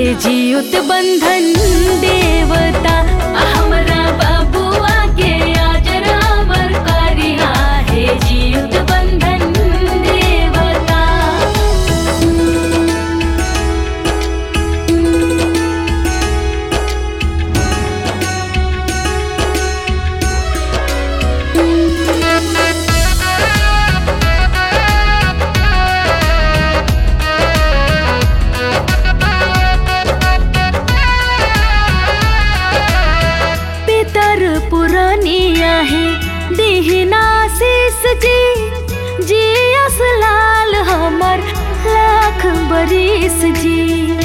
जियुत बंधन देवता हमरा बबुआ के आजर अमर करिहा हे जियुत बंधन देवता। पुरानिया है देहना शीस जी असलाल हमर लाख बरिस जी।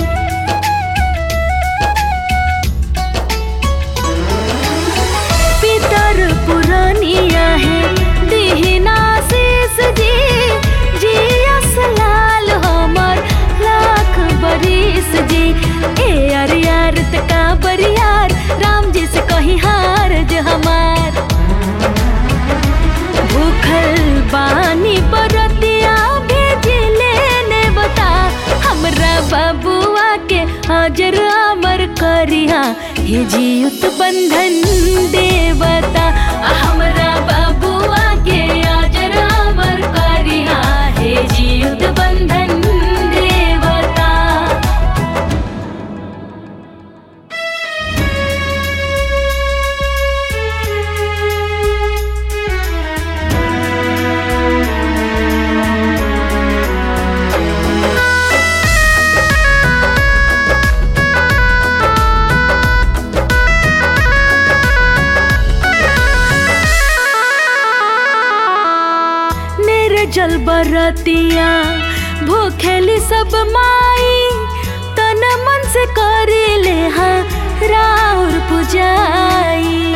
पितर पुरानिया है देहना शीस जी असलाल हमर लाख बरिस जी। ए यार यार तका बरियार राम जी से कहीं हार हमार भूखल बानी बरतिया भेजिले ने बता हमरा बबुआ के हाजर अमर करिहा हे जियुत बंधन देवता हमरा बबुआ के हाजर अमर करिहा हे जियुत बंधन देवता। जल बरतिया भूखेली सब माई तन मन से करेले हाँ राउर पुजाई।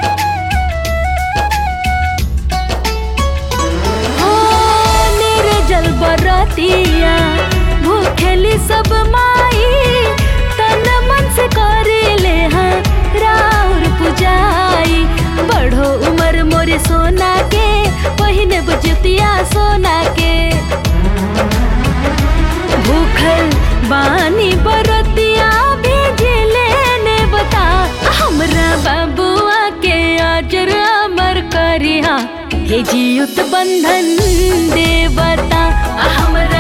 हो मेरे जल बरतिया भूखेली सब माई तन मन से करेले हाँ राउर पुजाई। बढ़ो उमर मोरे सोना के पहिने बुजुतिया सोना के भूखल बानी बरतिया भेजिले ने बता हमरा बबुआ के आजर अमर करिहा हे जियुत बंधन देवता हमरा